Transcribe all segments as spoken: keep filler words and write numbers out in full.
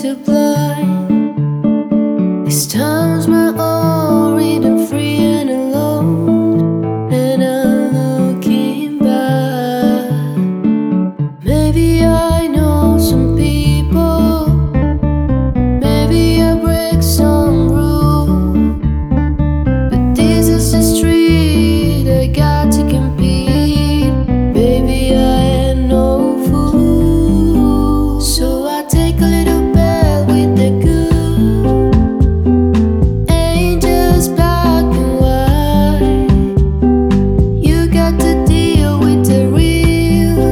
the blind. These times my own rhythm free and alone, and I'm looking back. Maybe I know some people, maybe I break some rules, but this is the street I got to compete. Baby, I ain't no fool, so I take a little bet with the good. Ain't just black and white. You got to deal with the real.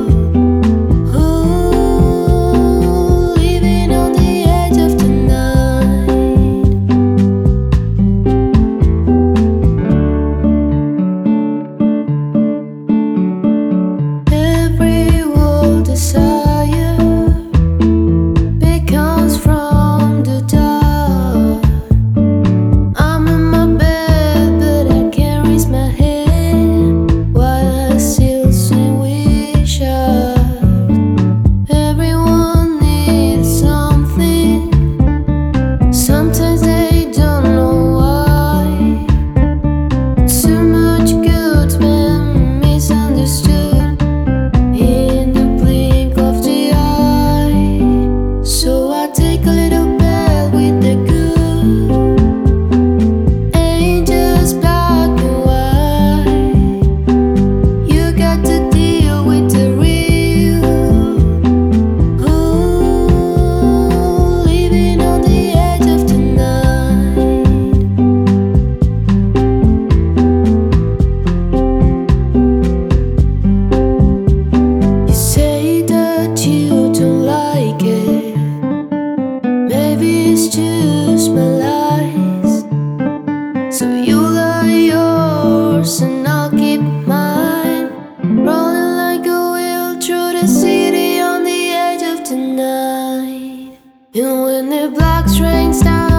Ooh, living on the edge of the night. Every world desire becomes from the dark. I'm in my bed, but I can't raise my head while I still swim with sharks. Everyone needs something. Sometimes they don't know why. Too much good's been misunderstood in the blink of the eye. So I take a little bet with the good. Ain't just black and white. You got to deal with the real. Ooh, living on the edge of the night. You say that you don't like it. Maybe it's just my lies. So you lie yours and I'll keep mine. Rolling like a wheel through the city on the edge of the night. And when the black rains down